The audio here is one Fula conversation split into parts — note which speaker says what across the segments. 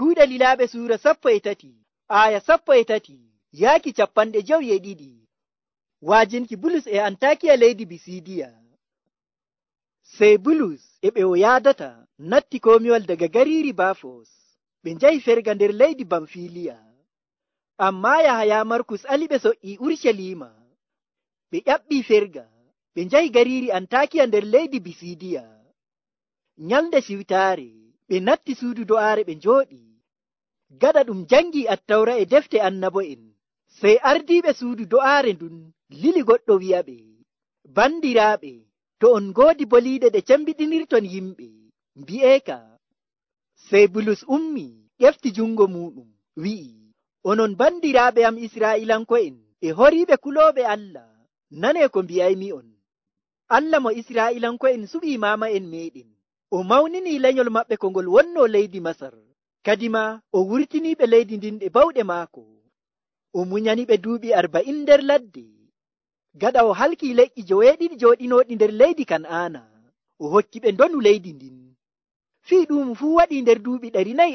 Speaker 1: kuuɗe lilaaɓe suura 13 aya 13 yaaki 52. Waajinki Bulus e Antakiya leydi Bisidiya. Sey Bulus e ɓe o yaadata natti komiwal daga gariiri Bafos, ɓe njahi Ferga nder leydi Bamfiliya. Amma Yahaya Markus ali ɓe so'i Urshalima. Ɓe ƴaɓɓi Ferga, ɓe njahi gariiri Antakiya nder leydi Bisidiya. Nyalde siwtaare ɓe natti suudu do'aare ɓe njooɗi. Gaɗa ɗum jangi Attawra e defte annabo'en, sey ardiiɓe suudu do'aare ndun lili goɗɗo wi'aɓe, bandiraaɓe, to on ngoodi boliiɗe ɗe cembiɗinirton yimɓe, mbi'eeka. Sey Bulus ummi ƴefti jungo muɗum, wi'i, onon bandiraaɓe am Israa'ilanko'en e horiiɓe kulooɓe Allah, nane ko mbi'aymi on. Allah mo Israa'ilanko'en suɓii maama'en meɗen, o mawnini lenyol maɓɓe ko ngol wonno leydi Masar, kadima o wurtiniɓe leydi ndin e bawɗe maako. O munyaniɓe duuɓi 40 nder ladde. Gaɗa o halki leƴƴi 7 jooɗinoɗi nder leydi Kan'ana, o hokki ɓe ndonu leydi ndin. Fii ɗum fuu waɗi nder duuɓi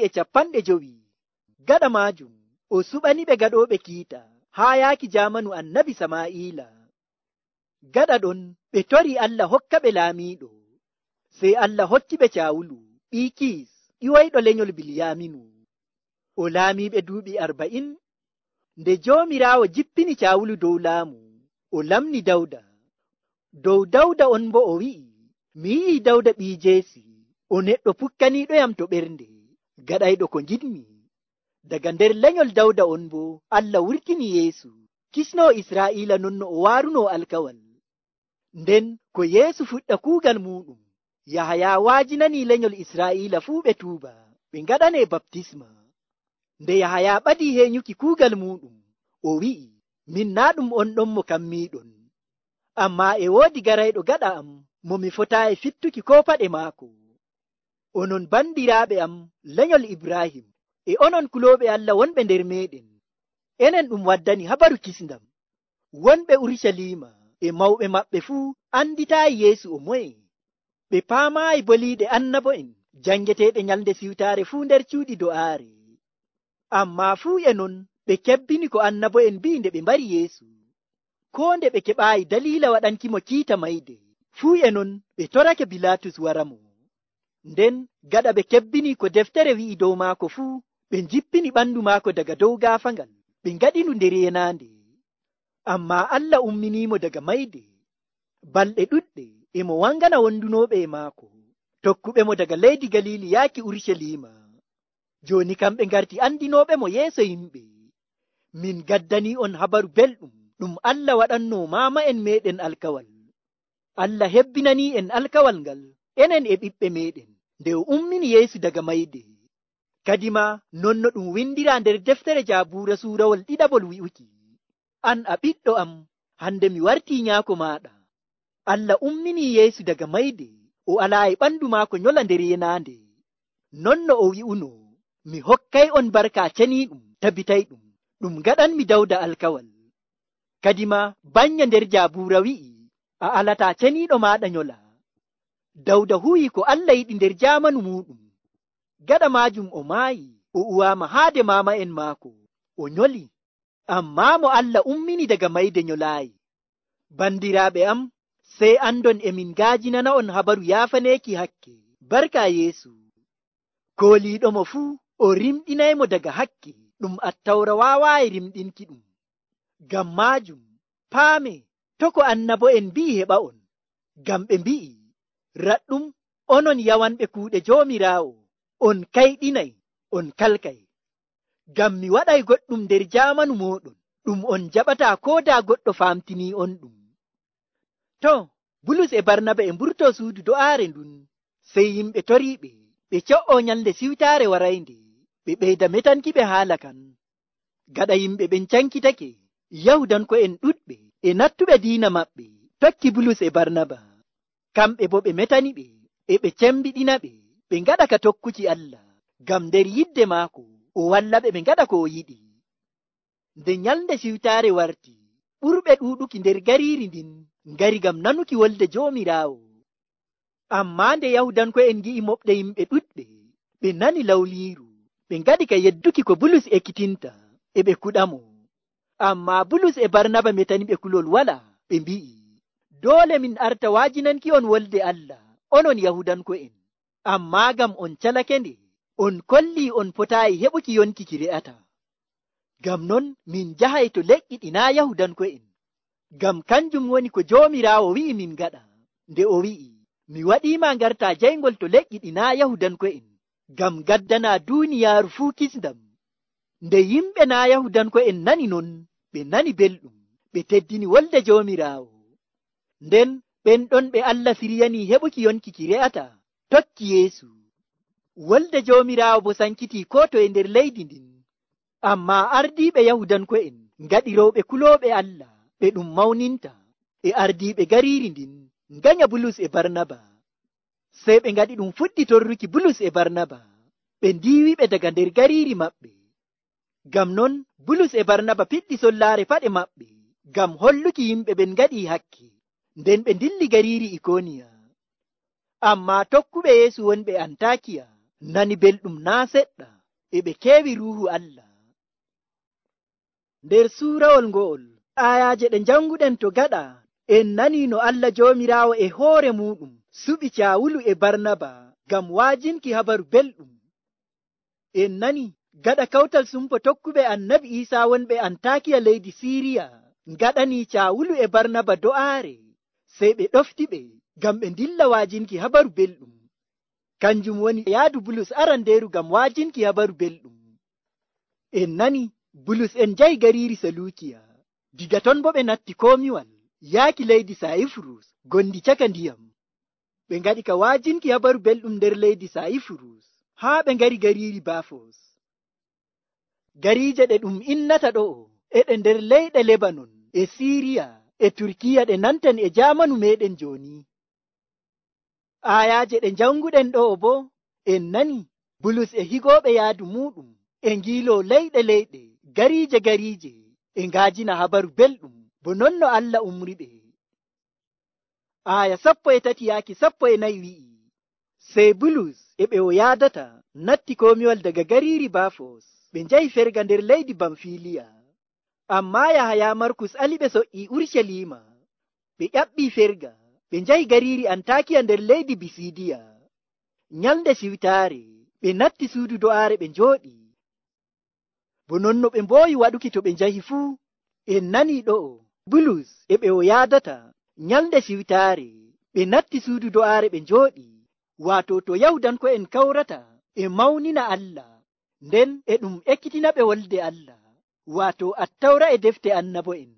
Speaker 1: 450. Gaɗa maajum o suɓaniɓe gaɗoɓe kiita haa yaaki jamanu annabi Sama'ila. Gaɗa ɗon ɓe tori Allah hokka ɓe laamiɗo. Sey Allah hokki ɓe Cawulu, ɓii Kiis, ƴiwoyɗo lenyol Bilyaminu. O laamiɓe duuɓi 40. Nde Joomiraawo jippini Cawulu dow laamu, o lamni Dawda. Dow Dawda on bo o wi'i, mi yi'i Dawda ɓii Jeesi, o neɗɗo pukkaniiɗoyam to ɓernde, gaɗayɗo ko ngiɗmi. Daga nder lenyol Dawda on bo Allah wurtini Yeesu, kisno Israa'iila nonno o waaruno alkawal. Nden ko Yeesu fuɗɗa kuugal muɗum, Yahaya waajinani lenyol Israa'iila fuu ɓe tuuba, ɓe ngaɗane baptisma. Nde Yahaya ɓadi heñuki kuugal muɗum, o wi'i, min na ɗum on ɗon mo kammiɗon, amma e woodi garayɗo gaɗa am mo mi fotayi fittuki ko paɗe maako. Onon bandiraaɓe am lenyol Ibrahim e onon kulooɓe Allah wonɓe nder meɗen, enen ɗum waddani habaru kisndam. Wonɓe Urshalima e mawɓe maɓɓe fuu anditaayi Yeesu o moye. Ɓe paamaayi boliiɗe annabo'en jangeteeɗe nyalde siwtaare fuu nder cuuɗi do'aare. Amma fuu e non ɓe kebbini ko annabo'en mbi nde ɓe mbari Yeesu. Ko nde ɓe keɓaayi daliila waɗanki mo kiita mayde, fuu e non ɓe torake Bilatus waramo. Nden gaɗa ɓe kebbini ko deftere wi'i dow maako fuu, ɓe jippini ɓandu maako daga dow gaafangal, ɓe ngaɗinu nder yenaande. Amma Allah umminimo daga mayde. Balɗe ɗuɗɗe emo wangana wondunoɓe e maako, tokkuɓe mo daga leydi Galili yaaki Urshalima. Joni kamɓe ngarti andinoɓe mo yeeso yimɓe. Min gaddani on habaru belɗum ɗum Allah waɗanno mama'en meɗen alkawal. Allah hebbinani en alkawal ngal enen e ɓiɓɓe meɗen nde o ummini Yeesu daga mayde. Kadima nonno ɗum windira nder deftere Jaabura suurawol 2 wi'uki, an a ɓiɗɗo am, hande mi warti nyaako maɗa. Allah ummini Yeesu daga mayde, o ala e ɓandu maako nyola nder yenaande. Nonno o wi'uno, mi hokkay on barka ceniɗum tabitay ɗum gaɗanmi Dawda alkawal. Kadima banya nder Jaabura wi'i, a alata ceniɗo maɗa nyola. Dawda huwi ko Allah yiɗi nder jamanu muɗum. Gaɗa majum o maayi, o uwama haade mama en maako, o nyoli. Amma mo Allah ummini daga mayde nyolaayi. Bandiraɓe am, sey andon emin gaajinana on habaru yaafaneeki hakke, barka Yeesu. Kooliɗo mo fuu o rimɗinaymo daga hakke, ɗum Attawra waawayi rimɗinki ɗum. Ngam majum, paame, to ko annabo'en mbi'i heɓa on. Ngam ɓe mbi'i, raɗɗum onon yawanɓe kuuɗe Joomiraawo, on kayɗinay, on kalkay. Ngam mi waɗay goɗɗum nder jamanu moɗon, ɗum on jaɓata ko da goɗɗo famtini on ɗum. To, Bulus e Barnaba e mburto suudu do'aare ndun, sey yimɓe toriɓe, ɓe co'o nyalde siwtaare waraynde, ɓe ɓeyda metankiɓe haala kan. Gaɗa yimɓe ɓen cankitake, Yahudanko'en ɗuɗɓe e nattuɓe diina maɓɓe tokki Bulus e Barnaba. Kamɓe bo ɓe metaniɓe, e ɓe cembiɗina ɓe ngaɗa ka tokkuki Allah, ngam nder yidde maako o wallaɓe ɓe ngaɗa ko o yiɗi. Nde nyalde siwtaare warti, ɓurɓe ɗuɗuki nder gariiri ndin ngari ngam nanuki wolde Joomiraawo. Amma nde Yahudanko'en gi'i moɓɗe yimɓe ɗuɗɓe, ɓe nani lawliiru, ɓe ngaɗi ka yedduki ko Bulus ekkitinta, e ɓe kuɗamo. Amma Bulus e Barnaba metani ɓe kulol wala, ɓe mbi'i, doole min arta waajinanki on wolde Allah, onon Yahudanko'en. Amma ngam on calake nde, on kolli on potaayi heɓuki yonki ki re'ata. Ngam non min jahay to leƴƴi ɗi naa Yahudanko'en. Ngam kanjum woni ko Joomiraawo wi'i min gaɗa, nde o wi'i, mi waɗiima ngarta jaygol to leƴƴi ɗi naa Yahudanko'en, ngam gaddana duuniyaaru fuu kisndam. Nde yimɓe naa Yahudanko'en nani non, ɓe nani belɗum, ɓe teddini wolde Joomiraawo. Nden ɓen ɗon ɓe Allah siryani heɓuki yonki ki re'ata, tokki Yeesu. Wolde Joomiraawo bo sankiti ko to e nder leydi ndin. Amma ardiiɓe Yahudanko'en ngaɗirooɓe kulooɓe Allah, ɓe ɗum mawninta, e ardiiɓe gariiri ndin, nganya Bulus e Barnaba. Sey ɓe ngaɗi ɗum fuɗɗi torruki Bulus e Barnaba, ɓe ndiiwiɓe daga nder gariiri maɓɓe. Ngam non Bulus e Barnaba piɗɗi sollaare paɗe maɓɓe, ngam holluki yimɓe ɓen ngaɗi hakke, nden ɓe ndilli gariiri Ikoniya. Amma tokkuɓe Yeesu wonɓe Antakiya nani belɗum naa seɗɗa, e ɓe keewi Ruuhu Allah. Nder suurawol ngo'ol, ayaaje ɗe janguɗen to gaɗa, en nani no Allah Joomiraawo e hoore muɗum suɓi Caawulu e Barnaba ngam waajinki habaru belɗum. En nani gaɗa kawtal sumpo tokkuɓe Annabi Iisaa wonɓe Antakiya leydi Siiriya ngaɗani Caawulu e Barnaba do'aare, sey ɓe ɗofti ɓe ngam ɓe ndilla waajinki habaru belɗum. Kanjum woni yaadu Bulus arandeeru ngam waajinki habaru belɗum. En nani Bulus en jahi gariiri Salukiya, diga ton bo ɓe natti komiwal yaaki leydi Saifurus gondi caka ndiyam. Ɓe ngaɗi ka waajinki habaru belɗum nder leydi Saifurus haa ɓe ngari gariiri Bafos. Gariije ɗe ɗum innata ɗo'o e ɗe nder leyɗe Lebanon e Siiriya e Turkiya ɗe nantan e jamanu meɗen jooni. Ayaaje ɗe janguɗen ɗo'o bo en nani Bulus e higooɓe yaadu muɗum e ngiilo leyɗe gariije e ngaajina habaru belɗum bo non no Allah umri ɓe. Aya 13 yaaki 14 wi'i, sey Bulus e ɓe o yaadata natti komiwal daga gariiri Bafos, ɓe njahi Ferga nder leydi Bamfiliya. Amma Yahaya Markus ali ɓe so'ii Urshalima, ɓe ƴaɓɓii Ferga, ɓe njahi gariiri Antakiya nder leydi Bisidiya. Nyalnde siwtaare ɓe natti suudu do'aare ɓe njooɗi. Bo non no ɓe mboowi waɗuki to ɓe njahi fuu, en nani ɗo'o Bulus e ɓe o yaadata nyalnde siwtaare ɓe natti suudu do'aare ɓe njooɗi, waato to Yahudanko'en kawrata e mawnina Allah, nden e ɗum ekkitina ɓe wolde Allah, waato Attawra e defte annabo'en.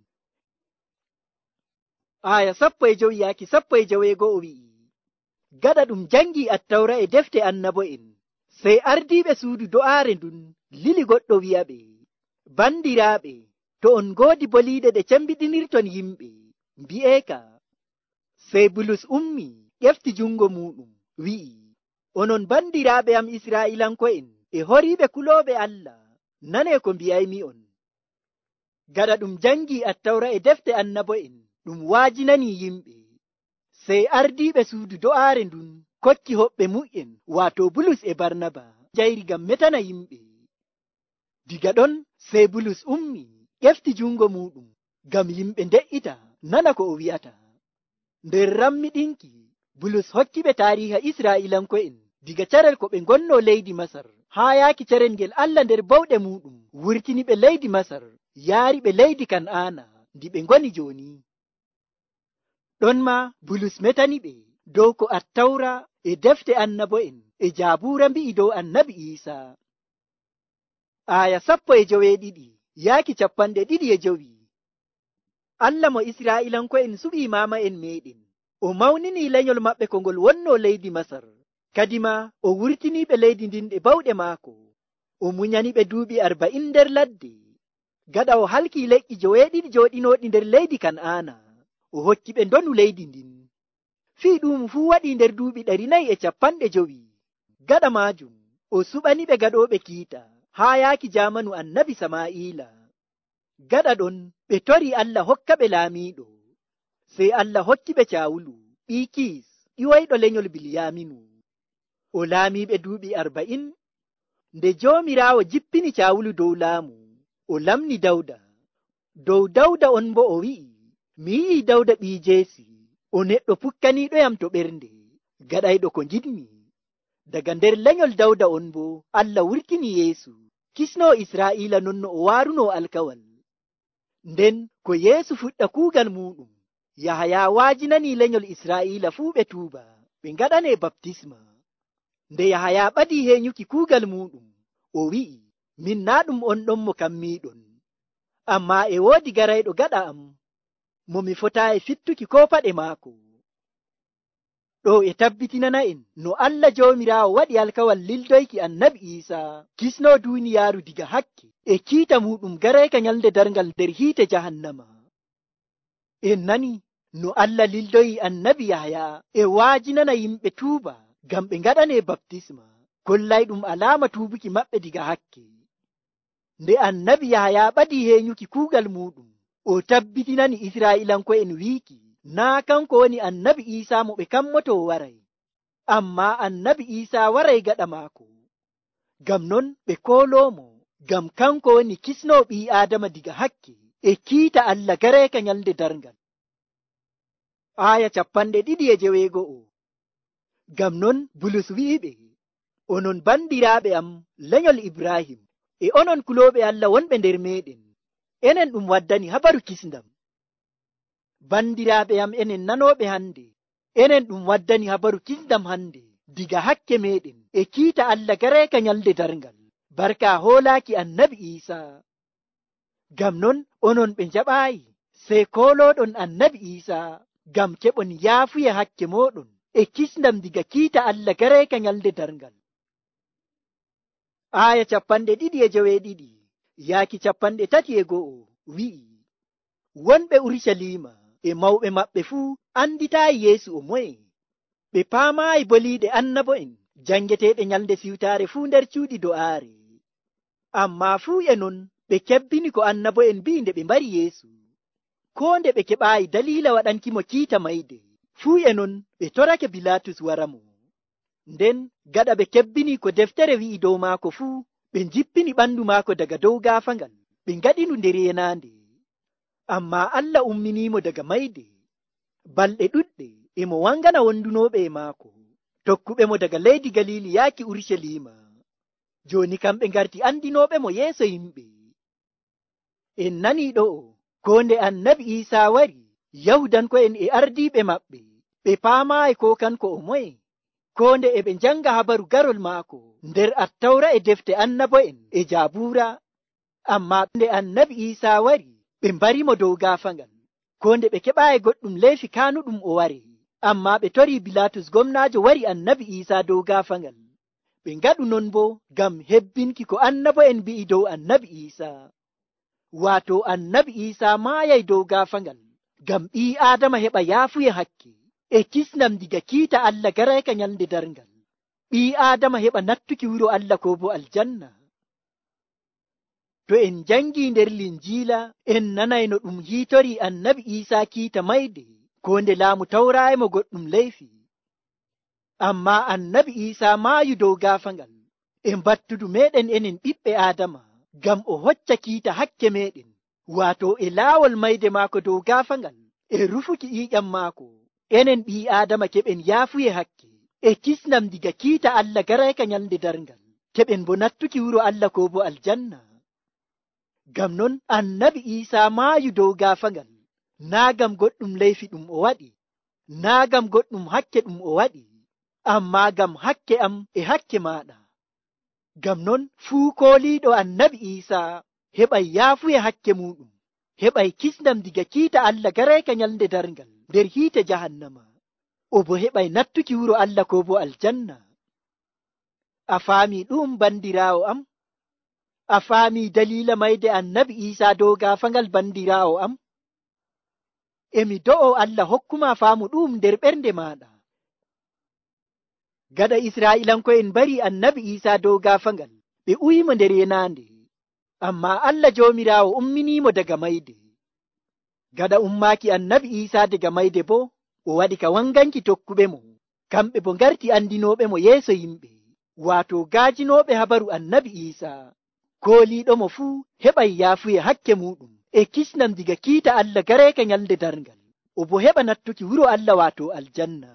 Speaker 1: Aya 15 yaaki 16 o wi'i, gaɗa ɗum jangi Attawra e defte annabo'en, sey ardiiɓe suudu do'aare ndun lili goɗɗo wi'a ɓe, bandiraaɓe, to on ngoodi boliiɗe ɗe cembiɗinirton yimɓe, mbi'eeka. Sey Bulus ummi ƴefti jungo muɗum wi'i, onon bandiraaɓe am Israa'ilanko'en e horiiɓe kulooɓe Allah, nane ko mbi'aymi on. Gaɗa ɗum jangi Attawra e defte annabo'en ɗum waajinani yimɓe, sey ardiiɓe suudu do'aare ndun kokki hoɓɓe mu'en, waato Bulus e Barnaba jayri ngam metana yimɓe. Diga ɗon sey Bulus ummi ƴefti jungo muɗum ngam yimɓe nde'ita nana ko o wi'ata. Nder rammiɗinki Bulus hokkiɓe taariha Israa'ilanko'en diga carel ko ɓe ngonno leydi Masar haa yaaki carel ngel Allah nder bawɗe muɗum wurtini ɓe leydi Masar yaari ɓe leydi Kan'aana ndi ɓe ngoni jooni. Ɗon ma Bulus metani ɓe dow ko Attawra e defte annabo'en e Jaabuura mbi'i dow Annabi Iisaa. Aya 12 yaaki 25. Allah mo Israa'ilanko'en suɓii maama'en meɗen, o mawnini lenyol maɓɓe ko ngol wonno leydi Masar, kadima o wurtiniɓe leydi ndin e bawɗe maako, o munyaniɓe duuɓi 40 nder ladde. Gaɗa o halki leƴƴi 7 jooɗinoɗi nder leydi Kan'aana, o hokki ɓe ndonu leydi ndin. Fii ɗum fuu waɗi nder duuɓi 450. Gaɗa maajum o suɓaniɓe gaɗoɓe kiita haa yaaki jamanu Annabi Sama'ila. Gaɗa ɗon ɓe tori Allah hokka ɓe laamiiɗo, sey Allah hokki ɓe Caawulu ɓii Kiis ƴiwoyɗo lenyol Bilyaminu. O laamiɓe duuɓi 40, nde Joomiraawo jippini Caawulu dow laamu, o lamni Dawda. Dow Dawda on bo o wi'i, mi yi'i Dawda ɓii Jeesi, o neɗɗo pukkaniiɗoyam to ɓernde, gaɗayɗo ko ngiɗmi. Daga nder lenyol Dawda on bo Allah wurtini Yeesu, kisnoo Israa'iila non no o waarunoo alkawal. Nden ko Yeesu fuɗɗa kuugal muɗum, Yahaya waajinanii lenyol Israa'iila fuu ɓe tuuba, ɓe ngaɗanee baptisma. Nde Yahaya ɓadii heenyuki kuugal muɗum, o wi'i, min naa ɗum on ɗon mo kammiiɗon, ammaa e woodi garayɗo gaɗa am, mo mi fotaayi fittuki ko paɗe maako. Ɗo e tabbitinana en no Allah Joomiraawo waɗi alkawal lildoyki annabi Iisaa kisnoo duuniyaaru diga hakke e kiita muɗum garayka nyalde darngal nder hiite jahannama. En nani no Allah lildoyi annabi Yahaya e waajinana yimɓe tuuba ngam ɓe ngaɗanee baptisma, kollay ɗum alaama tuubuki maɓɓe diga hakke. Nde annabi Yahaya ɓadii heenyuki kuugal muɗum, o tabbitinani Israa'iilanko'en wiiki naa kanko woni annabi Iisaa mo ɓe kammotoo waray, ammaa annabi Iisaa waray gaɗa maako. Ngam non ɓe kooloomo, ngam kanko woni kisnoo ɓii Aadama diga hakke e kiita Allah gareeka nyalde darngal. Aya 21. Ngam non Bulus wi'iɓe, onon bandiraaɓe am lenyol Ibrahim, e onon kulooɓe Allah wonɓe nder meeɗen, enen ɗum waddani habaru kisndam. Bandiraaɓe am enen nanooɓe hannde, enen ɗum waddani habaru kisndam hannde diga hakke meɗen e kiita Allah gareeka nyalde darngal, barka hoolaaki annabi Iisaa. Ngam non onon ɓe njaɓaayi, sey koolooɗon annabi Iisaa, ngam keɓon yaafuye hakke mooɗon e kisndam diga kiita Allah gareeka nyalde darngal. Aya 22 yaaki 31 wi'i, wonɓe Urusalima e mawɓe maɓɓe fuu anditaayi Yeesu o moye. Ɓe paamaayi boliiɗe annabo'en jangeteeɗe nyalde siwtaare fuu nder cuuɗi do'aare. Ammaa fuu e non ɓe kebbini ko annabo'en mbi'i nde ɓe mbari Yeesu. Koo nde ɓe keɓaayi daliila waɗanki mo kiita mayde, fuu e non ɓe torake Bilaatus wara mo. Nden gaɗa ɓe kebbini ko deftere wi'i dow maako fuu, ɓe jippini ɓandu maako daga dow gaafangal, ɓe ngaɗinu nder yenaande. Ammaa Allah umminiimo daga mayde. Balɗe ɗuɗɗe emo wangana wondunooɓe e maako, tokkuɓe mo daga leydi Galili yaaki Urusalima. Jooni kamɓe ngarti andinooɓe mo yeeso yimɓe. En nanii ɗo ko nde annabi Iisaa wari, Yahudanko'en e ardiiɓe maɓɓe ɓe paamaayi ko kanko o moye, ko nde e ɓe njanga habaru garol maako nder Attawra e defte annabo'en e Jaabuura. Ammaa nde annabi Iisaa wari, ɓe mbari mo dow gaafangal, ko nde ɓe keɓaayi goɗɗum leyfi kaanuɗum o ware. Ammaa ɓe torii Bilaatus gomnaajo wari annabi Iisaa dow gaafangal. Ɓe ngaɗu non bo ngam hebbinki ko annabo'en mbi'i dow annabi Iisaa. Waato annabi Iisaa maayay dow gaafangal ngam ɓii Aadama heɓa yaafuye hakke e kisnam diga kiita Allah garayka nyalde darngal. Ɓii Aadama heɓa nattuki wuro Allah ko bo aljanna. To en jangi nder Linjiila, en nanay no ɗum hiitori annabi Iisaa kiita mayde, ko nde laamu tawraayi mo goɗɗum leyfi. Ammaa annabi Iisaa maayu dow gaafangal e mbattudu meɗen enen ɓiɓɓe Aadama, ngam o hocca kiita hakke meɗen, waato e laawol mayde maako dow gaafangal e rufuki ƴiiƴam maako, enen ɓii Aadama keɓen yaafuye hakke e kisnam diga kiita Allah garayka nyalde darngal, keɓen bo nattuki wuro Allah ko bo aljanna. Ngam non annabi Iisaa maayu dow gaafangal, naa ngam goɗɗum leyfi ɗum o waɗi, naa ngam goɗɗum hakke ɗum o waɗi, ammaa ngam hakke am e hakke maaɗa. Ngam non fuu kooliiɗo annabi Iisaa heɓay yaafuye hakke muɗum, heɓay kisnam diga kiita Allah garayka nyalde darngal nder hiite jahannama, o bo heɓay nattuki wuro Allah ko bo aljanna. A faami ɗum bandiraawo am? A faami daliila mayde annabi Iisaa dow gaafangal bandiraawo am? Emi do'o Allah hokkuma faamu ɗum nder ɓernde maaɗa. Gaɗa Israa'ilanko'en mbari annabi Iisaa dow gaafangal, ɓe uyimo nder yenaande, ammaa Allah Joomiraawo umminiimo daga mayde. Gaɗa ummaaki annabi Iisaa daga mayde bo, o waɗi ka wanganki tokkuɓe mo, kamɓe bo ngarti andinooɓe mo yeeso yimɓe, wato gaajinooɓe habaru annabi Iisaa, kooliiɗo mo fuu heɓay yaafuye hakke muɗum e kisnam diga kiita Allah gareeka nyalde darngal, o bo heɓa nattuki wuro Allah wato aljanna.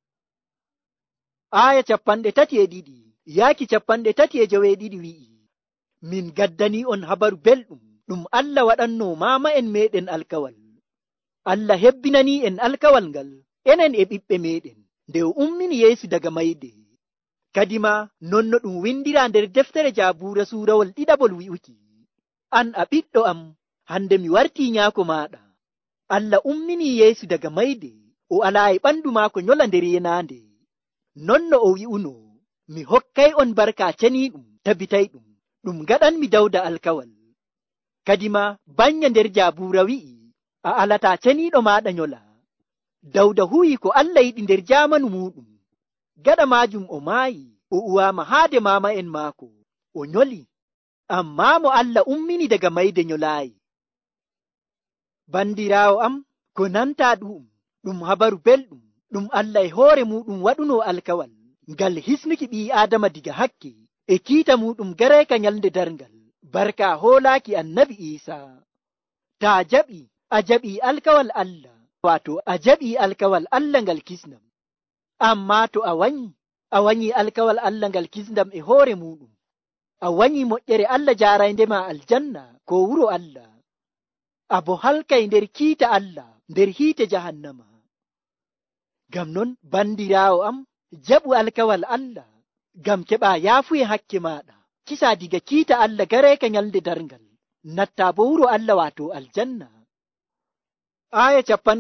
Speaker 1: Aya 32 yaaki 32 wi'i, min gaddani on habaru belɗum ɗum Allah waɗanno mama en meɗen alkawal. Allah hebbinani en alkawal ngal enen e ɓiɓɓe meɗen nde o ummini Yeesu daga mayde. Kadima nonno ɗum windira nder deftere Jaabura suurawol ɗiɗaɓol wi'uki, an a ɓiɗɗo am, hande mi warti nyaako maɗa. Allah ummini Yeesu daga mayde, o alaa e ɓandu maako nyola nder yenande. Nonno o wi'uno, mi hokkay on barka ceniɗum tabitay ɗum gaɗanmi Dawda alkawal. Kadima banya nder Jaabura wi'i, a alata ceniɗo maɗa nyola. Dawda huwi ko Allah yiɗi nder jamanu muɗum. Gaɗa majum o maayi, o uwama haade mama en maako, o nyoli, amma mo Allah ummini daga mayde nyolaayi. Bandirawo am, ko nanta ɗum habaru belɗum ɗum Allah e hoore muɗum waɗuno alkawal ngal hisnuki ɓi Adama diga hakke e kiita muɗum gareeka nyalde darngal, barka hoolaaki annabi Iisaa. Ta jaɓi, a jaɓi alkawal Allah, wato a jaɓi alkawal Allah ngal kisnam. Amma to a wanyi alkawal Allah ngal kisndam e hoore muɗum, a wanyi moƴƴere Allah jaraindema aljanna ko wuro Allah, abo halkay nder kiita Allah nder hiite jahannama. Gam non bandirawo am, jaɓu alkawal Allah gam keɓa yaafuye hakke maɗa, kisa diga kiita Allah gareeka nyalde darngal, natta bo wuro Allah wato aljanna. Aya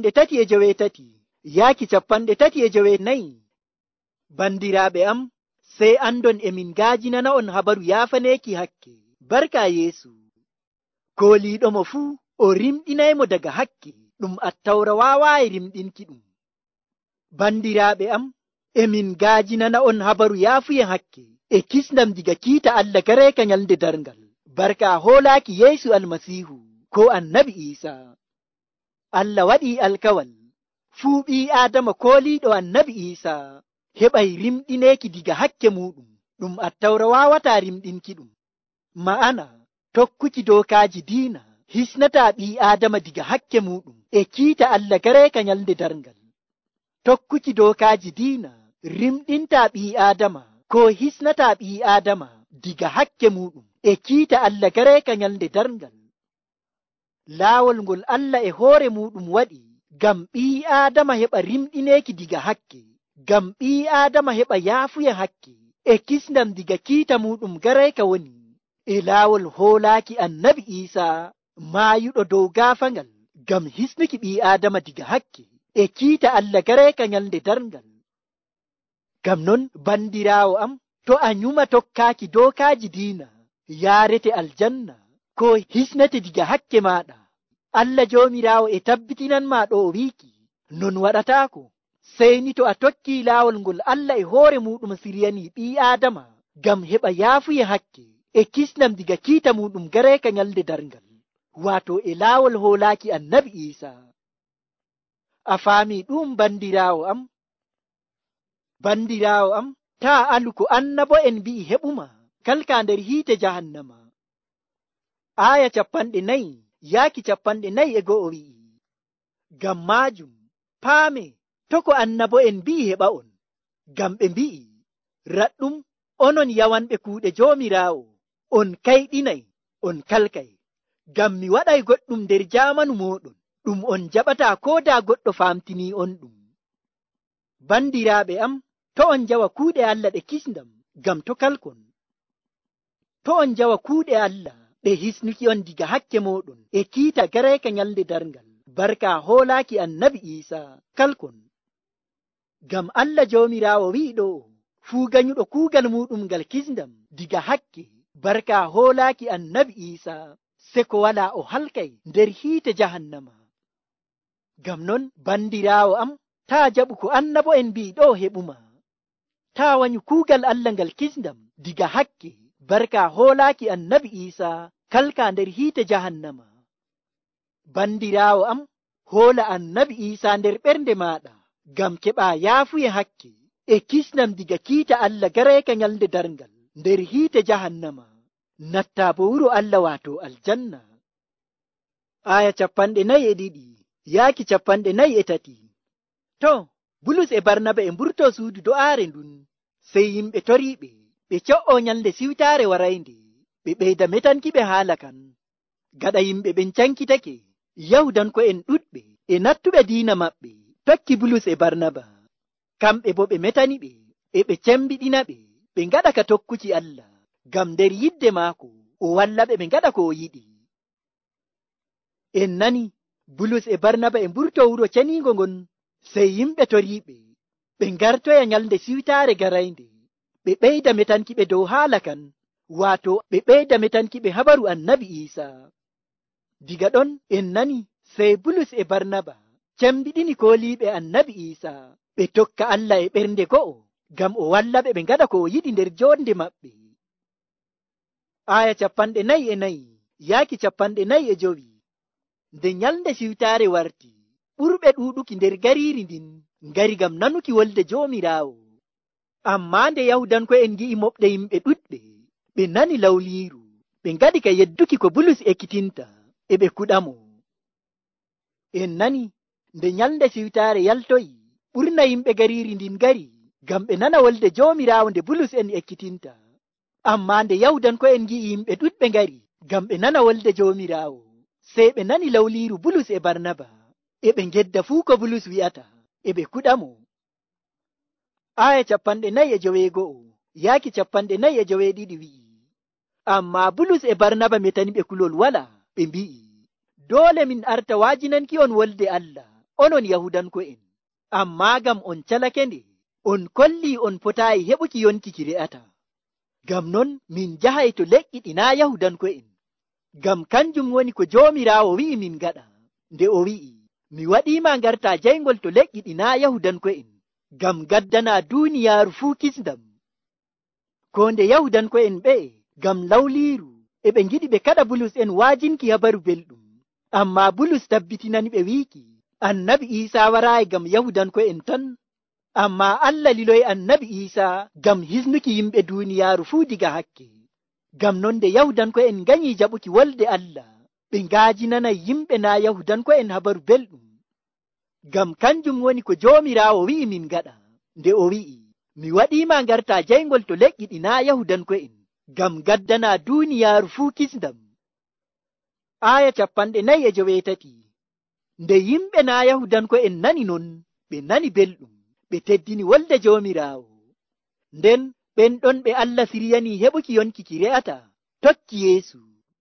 Speaker 1: 33 yaaki 34. Bandiraɓe am, sey andon emin gaajinana on habaru yaafaneeki hakke barka Yeesu. Kooliiɗo mo fuu o rimɗinaymo daga hakke ɗum Attawra waawayi rimɗinki ɗum. Bandiraɓe am, emin gaajinana on habaru yaafuye hakke e kisndam diga kiita Allah gareeka nyalde darngal, barka hoolaaki Yeesu almasihu ko annabi Iisaa. Allah waɗi alkawal fuu ɓi Adama kooliiɗo annabi Iisaa heɓay rimɗineeki diga hakke muɗum ɗum Attawra wawata rimɗinki ɗum. Ma'ana tokkuki dokaji diina hisnata ɓi Adama diga hakke muɗum e kiita Allah gareeka nyalde darngal. Tokkuki dokaji diina rimɗinta ɓi Adama ko hisnata ɓi Adama diga hakke muɗum e kiita Allah gareeka nyalde darngal. Laawol ngol Allah e hoore muɗum waɗi gam ɓi Adama heɓa rimɗineeki diga hakke, gam ɓi Adama heɓa yaafuye hakke e kisndam diga kiita muɗum gareeka woni e laawol hoolaaki annabi Iisaa maayuɗo dow gaafangal gam hisnuki ɓi Adama diga hakke e kiita Allah gareeka nyalde darngal. Gam non bandirawo am, to a nyuma tokkaaki dokaji diina yaarete aljanna ko hisnete diga hakke maɗa. Allah joomirawo e tabbitinan ma ɗo o wiiki non waɗataako, sey ni to a tokki laawol ngol Allah e hoore muɗum siryani ɓi Adama gam heɓa yaafuye hakke e kisnam diga kiita muɗum gareeka nyalde darngal, wato e laawol hoolaaki annabi Iisaa. A faami ɗum bandirawo am? Bandirawo am, ta alu ko annabo en mbi'i heɓuma kalka nder hiite jahannama. Aya 40 yaaki 41 wi'i, gam majum paame to ko annabo en mbi'i heɓa on, gam ɓe mbi'i raɗɗum onon yawanɓe kuuɗe joomirawo, on kayɗinay, on kalkay, gam mi waɗay goɗɗum nder jamanu moɗon ɗum on jaɓata ko da goɗɗo famtini on ɗum. Bandiraɓe am, to on jawa kuuɗe Allah ɗe kisndam gam to kalkon. To on jawa kuuɗe Allah ɗe hisnuki on diga hakke moɗon e kiita gareeka nyalde darngal, barka hoolaaki annabi Iisaa kalkon. Gam Allah joomirawo wi'i ɗo, fuu ganyuɗo kuugal muɗum ngal kisndam diga hakke, barka hoolaaki annabi Iisaa, se ko wala o halkay nder hiite jahannama. Gam non bandirawo am, ta jaɓu ko annabo en mbi'i ɗo heɓuma. Ta wanyu kuugal Allah ngal kisndam diga hakke, barka hoolaaki annabi Iisaa kalka nder hiite jahannama. Bandirawo am, hoola annabi Iisaa nder ɓernde maɗa gam keɓa yaafuye hakke e kisnam diga kiita Allah gareka nyalde darngal nder hiite jahannama natta bo wuro Allah wato aljanna. Aya 42 yaaki 43. To Bulus e Barnaba e mburto suudu do'aare ndun, sey yimɓe toriɓe ɓe co'o nyalde siwtaare waraynde ɓe ɓeyda metankiɓe haala kan. Gaɗa yimɓe ɓen cankitake, Yahudanko'en ɗuɗɓe e nattuɓe diina maɓɓe tokki Bulus e Barnaba. Kamɓe bo ɓe metaniɓe e ɓe cembiɗinaɓe ɓe ngaɗa ka tokkuki Allah, ngam nder yidde maako o wallaɓe ɓe ngaɗa ko o yiɗi. En nani Bulus e Barnaba e mburto wuro ceniingo ngon, sey yimɓe toriiɓe ɓe ngartoya nyalde siwtaare garaynde ɓe ɓeyda metankiɓe dow haala kan, waato ɓe ɓeyda metankiɓe habaru Annabi Iisaa. Diga ɗon en nani sey Bulus e Barnaba cembiɗini kooliiɓe Annabi Iisaa ɓe tokka Allah e ɓernde go'o, ngam o wallaɓe ɓe ngaɗa ko o yiɗi nder joonde maɓɓe. Aya 44 yaaki 45. Nde nyalde siwtaare warti, ɓurɓe ɗuuɗuki nder gariiri ndin ngari ngam nanuki wolde Joomiraawo. Ammaa nde Yahudanko'en ngi'i moɓɗe yimɓe ɗuɗɓe, ɓe nani lawliiru, ɓe ngaɗi ka yedduki ko Bulus ekkitinta, e ɓe kuɗamo. En nani nde nyalde siwtaare yaltoyi, ɓurna yimɓe gariiri ndin ngari ngam ɓe nana wolde Joomiraawo nde Bulus en ekkitinta. Ammaa nde Yahudanko'en ngi'i yimɓe ɗuɗɓe ngari ngam ɓe nana wolde Joomiraawo, sey ɓe nani lawliiru Bulus e Barnaba, e ɓe ngedda fuu ko Bulus wi'ata, e ɓe kuɗamo. Aya 41 yaaki 42 wi'i, ammaa Bulus e Barnaba metani ɓe kulol wala, ɓe mbi'i, doole min arta waajinanki on wolde Allah, onon Yahudanko'en, ammaa gam on calake nde, on kolli on potaayi heɓuki yonki ki re'ata. Gam non min jahay to leƴƴi ɗinaa Yahudanko'en, gam kanjum woni ko Joomiraawo wi'i min gaɗa, nde o wi'i, mi waɗiima ngarta jaygol to leƴƴi ɗinaa Yahudanko'en, gam gaddana duuniyaaru fuu kisndam. Ko nde Yahudanko'en ɓe gam lawliiru e ɓe ngiɗi ɓe kaɗa Bulus en waajinki habaru belɗum, ammaa Bulus tabbitinani ɓe wiiki Annabi Iisaa waraayi gam Yahudanko'en tan, ammaa Allah liloyi Annabi Iisaa gam hisnuki yimɓe duuniyaaru fuu diga hakke. Gam non nde Yahudanko'en nganyi jaɓuki wolde Allah, ɓe ngaajinana yimɓe naa Yahudanko'en habaru belɗum. Gam kanjum woni ko Joomiraawo wi'i min gaɗa, nde o wi'i, mi waɗiima ngarta jaygol to leƴƴi ɗinaa Yahudanko'en, gam gaddana duuniyaaru fuu kisndam. Aya 48. Nde yimɓe naa Yahudanko'en nani non, ɓe nani belɗum, ɓe teddini wolde Joomiraawo. Nden ɓen ɗon ɓe Allah siryani heɓuki yonki ki re'ata, tokki Yeesu.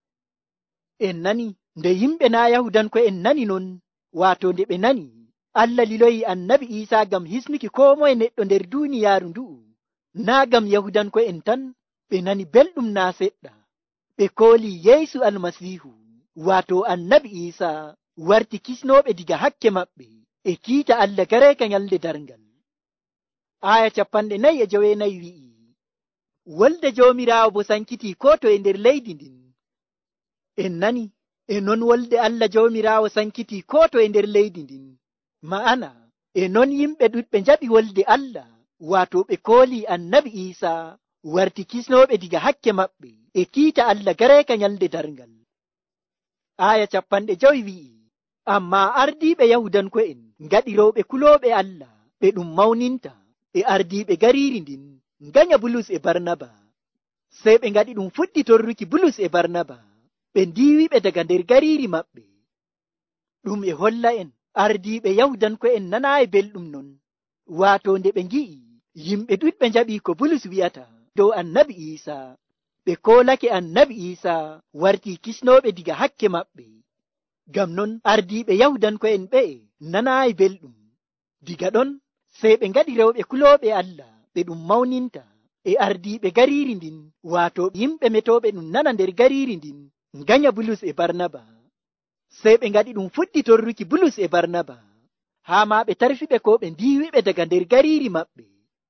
Speaker 1: En nani nde yimɓe naa Yahudanko'en nani non, waato nde ɓe nani Allah liloyi Annabi Iisaa gam hisnuki koo moye neɗɗo nder duuniyaaru ndu'u, naa gam Yahudanko'en tan, ɓe nani belɗum naa seɗɗa, ɓe kooli Yeesu Almasiihu, waato Annabi Iisaa warti kisnooɓe diga hakke maɓɓe e kiita Allah gareeka nyalde darngal. Aya 49 wi'i, wolde Joomiraawo bo sankiti ko to e nder leydi ndin. En nani e non wolde Allah Joomiraawo sankiti ko to e nder leydi ndin, ma'ana e non yimɓe ɗuɗɓe njaɓi wolde Allah, waato ɓe kooli Annabi Iisaa warti kisnooɓe diga hakke maɓɓe e kiita Allah gareeka nyalde darngal. Aya 50 wi'i, ammaa ardiiɓe Yahudanko'en ngaɗirooɓe kulooɓe Allah ɓe ɗum mawninta, e ardiiɓe gariiri ndin nganya Bulus e Barnaba, sey ɓe ngaɗi ɗum fuɗɗi torruki Bulus e Barnaba, ɓe ndiiwiɓe daga nder gariiri maɓɓe. Ɗum e holla en ardiiɓe Yahudanko'en nanaayi belɗum non, waato nde ɓe ngi'i yimɓe ɗuɗɓe njaɓi ko Bulus wi'ata dow Annabi Iisaa, ɓe koolake Annabi Iisaa warti kisnooɓe diga hakke maɓɓe. Gam non ardiiɓe Yahudanko'en ɓe nanaayi belɗum. Diga ɗon sey ɓe ngaɗi rewɓe kulooɓe Allah ɓe ɗum mawninta, e ardiiɓe gariiri ndin, waato yimɓe metooɓe ɗum nana nder gariiri ndin nganya Bulus e Barnaba, sey ɓe ngaɗi ɗum fuɗɗi torruki Bulus e Barnaba, haa ma ɓe tarfiɓe ko ɓe ndiiwiɓe daga nder gariiri maɓɓe.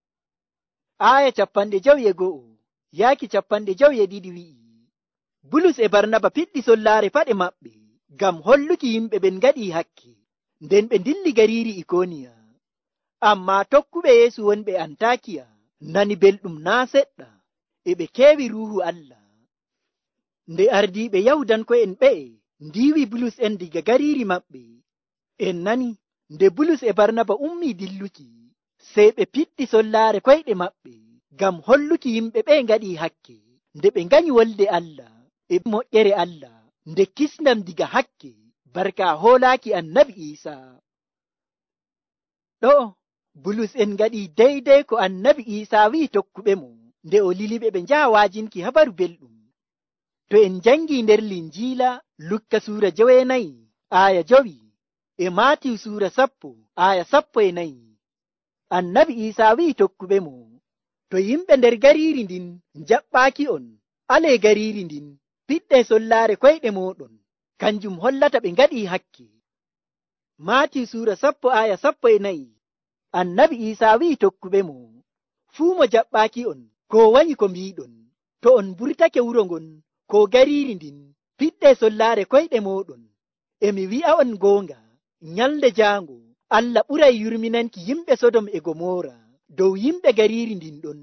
Speaker 1: Aya 51 yaaki 52 wi'i, Bulus e Barnaba piɗɗi sollaare paɗe maɓɓe gam holluki yimɓe ɓen ngaɗi hakke, nden ɓe dilli gariiri Ikoniya. Ammaa tokkuɓe Yeesu wonɓe Antakiya nani belɗum naa seɗɗa, ɓe keewi Ruuhu Allah. Nde ardiiɓe Yahudanko'en ɓe'e ndiiwi Bulus en diga gariiri maɓɓe, en nani nde Bulus e Barnaba ummii dilluki, sey ɓe piɗɗi sollaare koyɗe maɓɓe ngam holluki yimɓe ɓe ngaɗii hakke, nde ɓe nganyi wolde Allah e moƴƴere Allah, nde kisndam diga hakke barka hoolaaki Annabi Iisaa. Ɗo Bulus en ngaɗii deydey ko Annabi Iisaa wi'i tokkuɓe mo nde o liliɓe ɓe njaha waajinki habaru belɗum. To en jangii nder Linjiila Lukka suura 9 aya 5 e Maatiyu suura 10 aya 14, Annabi Iisaa wi'i tokkuɓe mo, to yimɓe nder gariiri ndin njaɓɓaaki on, alee gariiri ndin piɗɗe sollaare koyɗe mooɗon, kanjum hollata ɓe ngaɗii hakke. Maatiyu suura 10 aya 14, Annabi Iisaa wi'i tokkuɓe mo, fuu mo jaɓɓaaki on ko wanyi ko mbiɗon, to on burtake wuro ngon ko gariiri ndin piɗɗe sollaare koyɗe mooɗon, emi wi'a on goonga, nyalde jaango Allah ɓuray yurminanki yimɓe Sodom e Gomora dow yimɓe gariiri ndin ɗon.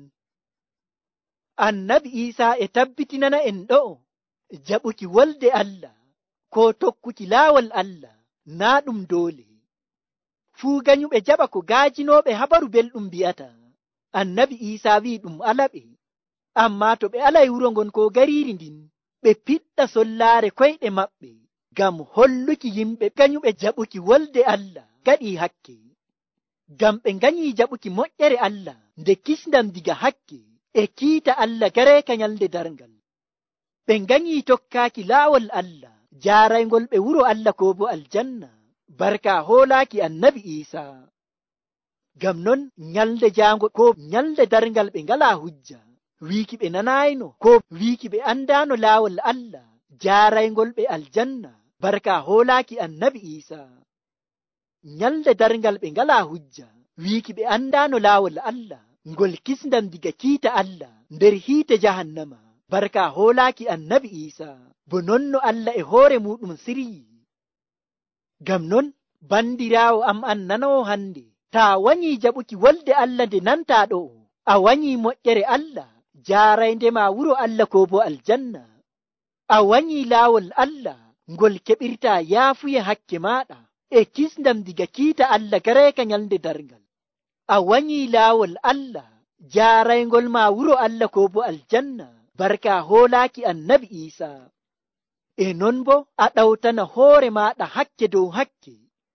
Speaker 1: Annabi Iisaa e tabbitinana en ɗo jaɓuki wolde Allah ko tokkuki laawol Allah naa ɗum doole. Fuu ganyuɓe jaɓa ko gaajinooɓe habaru belɗum mbi'ata. Annabi Iisaa wi'i ɗum alaɓe, ammaa to ɓe alay wuro ngon ko gariiri ndin, ɓe piɗɗa sollaare koyɗe maɓɓe ngam holluki yimɓe ganyuɓe jaɓuki wolde Allah gaɗii hakke, ngam ɓe nganyii jaɓuki moƴƴere Allah nde kisndam diga hakke e kiita Allah gareeka nyalde darngal. Ɓe nganyii tokkaaki laawol Allah jaaraygol ɓe wuro Allah ko bo aljanna barka hoolaaki Annabi Iisaa. Ngam non nyalde jaango ko nyalde darngal ɓe ngalaa hujja wiiki ɓe nanayno ko wiiki ɓe andaano laawol Allah jaaraygol ɓe aljanna barka hoolaaki Annabi Iisaa. Nyalde darngal ɓe ngalaa hujja wiiki ɓe andaano laawol Allah ngol kisndam diga kiita Allah nder hiite jahannama barka hoolaaki Annabi Iisaa, bo nonno Allah e hoore muɗum siryi. Ngam non bandiraawo am an nanowo hande, taa wanyii jaɓuki wolde Allah nde nantaa ɗo, a wanyii moƴƴere Allah jaaraynde ma wuro Allah ko bo aljanna. A wanyii laawol Allah ngol keɓirta yaafuye hakke maaɗa e kisndam diga kiita Allah gareeka nyalde darngal. A wanyii laawol Allah jaarayngol ma wuro Allah ko bo aljanna barka hoolaaki Annabi Iisaa. E non bo a ɗawtana hoore maaɗa hakke dow hakke.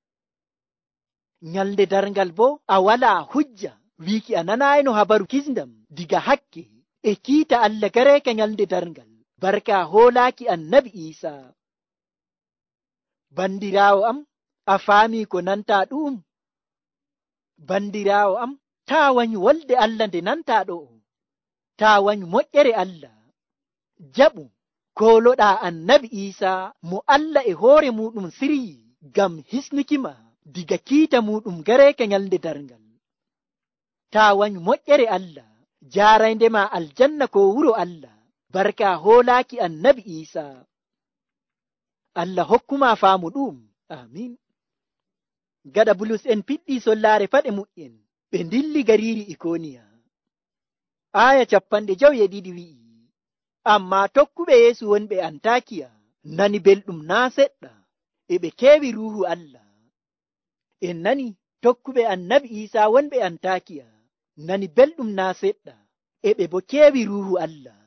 Speaker 1: Nyalde darngal bo a walaa hujja wiiki a nanayno habaru kisndam diga hakke e kiita Allah gareeka nyalde darngal barka hoolaaki Annabi Iisaa. Bandiraawo am, a faamii ko nantaa ɗum? Bandiraawo am, taa wanyu wolde Allah nde nantaa ɗo, taa wanyu moƴƴere Allah, jaɓu kooloɗaa Annabi Iisaa mo Allah e hoore muɗum siryi ngam hisnuki ma diga kiita muɗum gareeka nyalde darngal. Taa wanyu moƴƴere Allah jaaraynde ma aljanna ko wuro Allah barka hoolaaki Annabi Iisaa. Allah hokkuma faamu ɗum. Amin. Gaɗa Bulus en piɗɗi sollaare paɗe mu'en ɓe ndilli gariiri Ikoniya. Aya 52 wi'i, ammaa tokkuɓe Yeesu wonɓe Antakiya nani belɗum naa seɗɗa, e ɓe keewi Ruuhu Allah. En nani tokkuɓe Annabi Iisaa wonɓe Antakiya nani belɗum naa seɗɗa, e ɓe bo keewi Ruuhu Allah.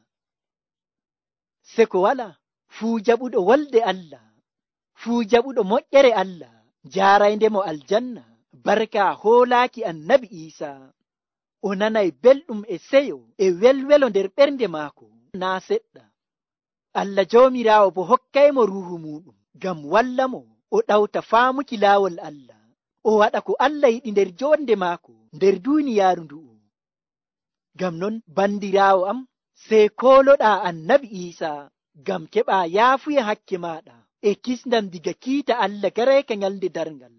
Speaker 1: Se ko wala fuu jaɓuɗo wolde Allah, fuu jaɓuɗo moƴƴere Allah jaaraynde mo aljanna barka hoolaaki Annabi Iisaa, o nanay belɗum e seyo e welwelo nder ɓernde maako naa seɗɗa. Allah jawmiraawo bo hokkaymo Ruuhu muɗum ngam walla mo o ɗawta faamuki laawol Allah, o waɗa ko Allah yiɗi nder jonde maako nder duuniyaaru ndu'u. Ngam non bandiraawo am, sey kooloɗaa Annabi Iisaa ngam keɓa yaafuye hakke maaɗa e kisndam diga kiita Allah gareeka nyalde darngal.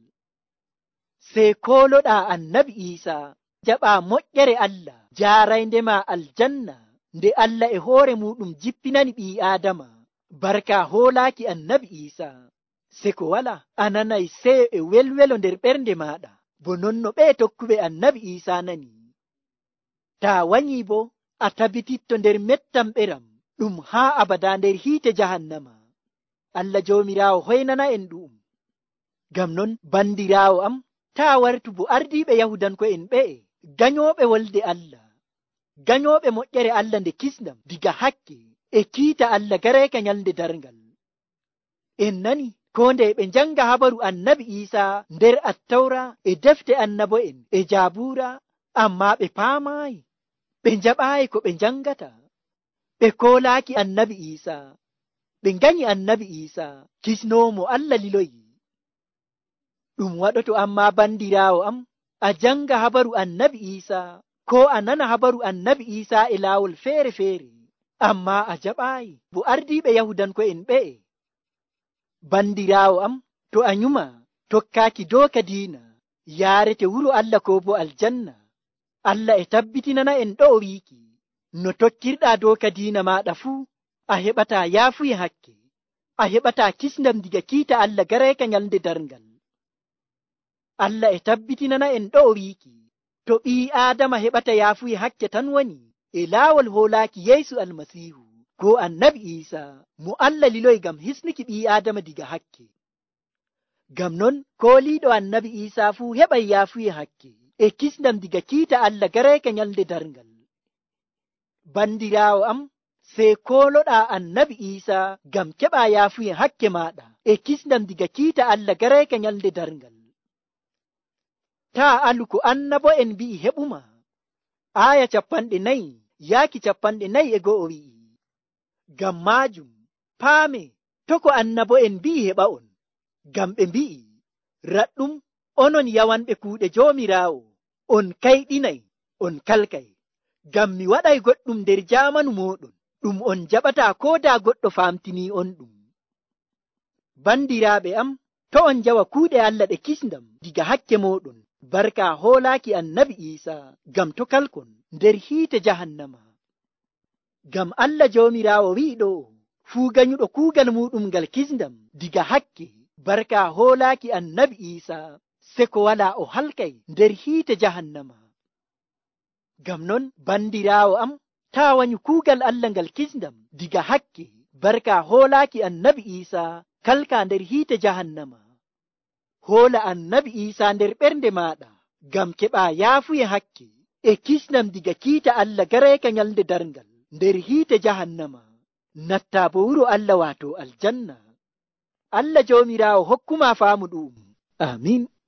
Speaker 1: Sey kooloɗaa Annabi Iisaa jaɓa moƴƴere Allah jaaraynde ma aljanna nde Allah e hoore muɗum jippinani ɓii Aadama barka hoolaaki Annabi Iisaa. Se ko wala a nanay seyo e welwelo nder ɓernde maaɗa bo nonno ɓe tokkuɓe annabi Iisaa nani. Taa wanyi bo a tabititto nder mettam ɓeram ɗum haa abada nder hiite jahannama. Allah Joomiraawo hoynana en ɗum. Ngam non bandiraawo am, taa wartu bo ardiiɓe Yahudanko'en ɓe'e gañooɓe wolde Allah, gañooɓe moƴƴere Allah nde kisnam diga hakke e kiita Allah gareeka nyalnde darngal. En nani ko nde ɓe njanga habaru annabi Iisaa nder Attawra e defte annabo'en e Jaabuura, amma ɓe paamaayi, ɓe njaɓaayi ko ɓe njangata. Ɓe koolaaki annabi Iisaa, ɓe nganyi annabi Iisaa kisnoomo Allah liloyi. Ɗum waɗoto amma bandiraawo am, a janga habaru annabi Iisaa ko a nana habaru annabi Iisaa e laawol feere-feere, amma a jaɓaayi bo ardiiɓe Yahudanko'en ɓe'e. Bandiraawo am, to a nyuma tokkaaki dooka diina yaarete wuro Allah ko bo aljanna. Allah e tabbitinana en ɗo o wiiki, no tokkirɗaa dooka diina maaɗa fuu, a heɓataa yaafuye hakke, a heɓataa kisndam diga kiita Allah gareeka nyalnde darngal. Allah e tabbitinana en ɗo o wiiki, to ɓii Aadama heɓata yaafuye hakke tan woni e laawol hoolaaki Yeesu Almasiihu ko annabi Iisaa mo Allah liloy ngam hisnuki ɓii Aadama diga hakke. Ngam non kooliiɗo annabi Iisaa fuu heɓay yaafuye hakke e kisndam diga kiita Allah gareeka nyalnde darngal. Bandiraawo am, sey kooloɗaa annabi Iisaa ngam keɓaa yaafuye hakke maaɗa e kisndam diga kiita Allah gareeka nyalnde darngal. Taa alu ko annabo'en mbi'i heɓuma. Aya 4 yaaki 41 wi'i, ngam maajum paame to ko annabo'en mbi'i heɓa on, ngam ɓe mbi'i, raɗɗum onon yawanɓe kuuɗe Joomiraawo, on kayɗinay, on kalkay, ngam mi waɗay goɗɗum nder jaamanu mooɗon, ɗum on jaɓataa ko daa goɗɗo faamtinii on ɗum. Bandiraaɓe am, to on jawa kuuɗe Allah ɗe kisndam diga hakke mooɗon, barka hoolaaki annabi Iisaa ngam to kalkon nder hiite jahannama. Ngam Allah Joomiraawo wi'i ɗo, fuu ganyuɗo kuugal muɗum ngal kisndam diga hakke, barka hoolaaki annabi Iisaa, se ko walaa o halkay nder hiite jahannama. Ngam non bandiraawo am, taa wanyu kuugal Allah ngal kisndam diga hakke, barka hoolaaki annabi Iisaa kalka nder hiite jahannama. Hoola annabi Iisaa nder ɓernde maaɗa, ngam keɓaa yaafuye hakke e kisnam diga kiita Allah gareeka nyalnde darngal nder hiite jahannama, nattaa bo wuro Allah waato aljanna. Allah Joomiraawo hokkuma faamu ɗum. Amin.